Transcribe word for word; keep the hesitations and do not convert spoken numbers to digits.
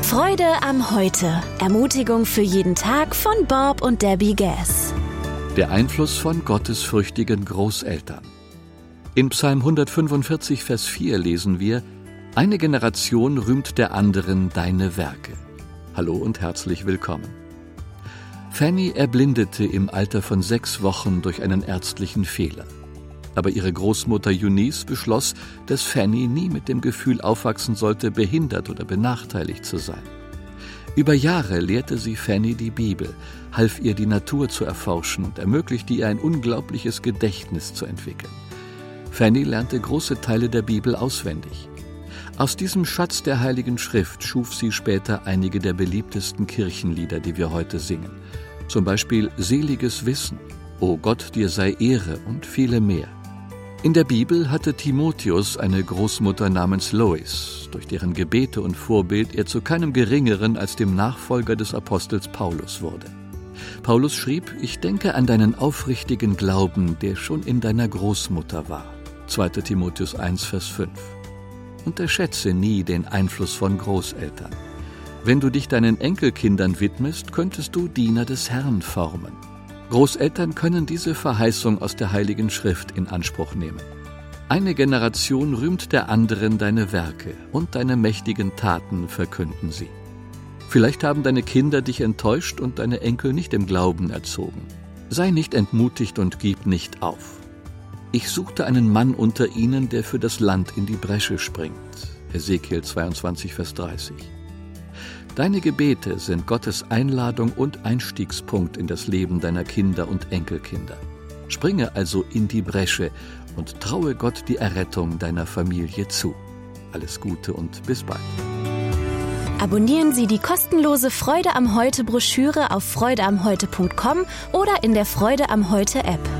Freude am Heute. Ermutigung für jeden Tag von Bob und Debbie Gass. Der Einfluss von gottesfürchtigen Großeltern. In Psalm hundertfünfundvierzig, Vers vier lesen wir: Eine Generation rühmt der anderen deine Werke. Hallo und herzlich willkommen. Fanny erblindete im Alter von sechs Wochen durch einen ärztlichen Fehler. Aber ihre Großmutter Eunice beschloss, dass Fanny nie mit dem Gefühl aufwachsen sollte, behindert oder benachteiligt zu sein. Über Jahre lehrte sie Fanny die Bibel, half ihr, die Natur zu erforschen und ermöglichte ihr ein unglaubliches Gedächtnis zu entwickeln. Fanny lernte große Teile der Bibel auswendig. Aus diesem Schatz der Heiligen Schrift schuf sie später einige der beliebtesten Kirchenlieder, die wir heute singen. Zum Beispiel Seliges Wissen, O Gott, dir sei Ehre und viele mehr. In der Bibel hatte Timotheus eine Großmutter namens Lois, durch deren Gebete und Vorbild er zu keinem Geringeren als dem Nachfolger des Apostels Paulus wurde. Paulus schrieb: Ich denke an deinen aufrichtigen Glauben, der schon in deiner Großmutter war. zweiter Timotheus eins, Vers fünf. Unterschätze nie den Einfluss von Großeltern. Wenn du dich deinen Enkelkindern widmest, könntest du Diener des Herrn formen. Großeltern können diese Verheißung aus der Heiligen Schrift in Anspruch nehmen. Eine Generation rühmt der anderen deine Werke und deine mächtigen Taten verkünden sie. Vielleicht haben deine Kinder dich enttäuscht und deine Enkel nicht im Glauben erzogen. Sei nicht entmutigt und gib nicht auf. Ich suchte einen Mann unter ihnen, der für das Land in die Bresche springt. Hesekiel zweiundzwanzig, Vers dreißig. Deine Gebete sind Gottes Einladung und Einstiegspunkt in das Leben deiner Kinder und Enkelkinder. Springe also in die Bresche und traue Gott die Errettung deiner Familie zu. Alles Gute und bis bald. Abonnieren Sie die kostenlose Freude am Heute Broschüre auf freude am heute punkt com oder in der Freude am Heute App.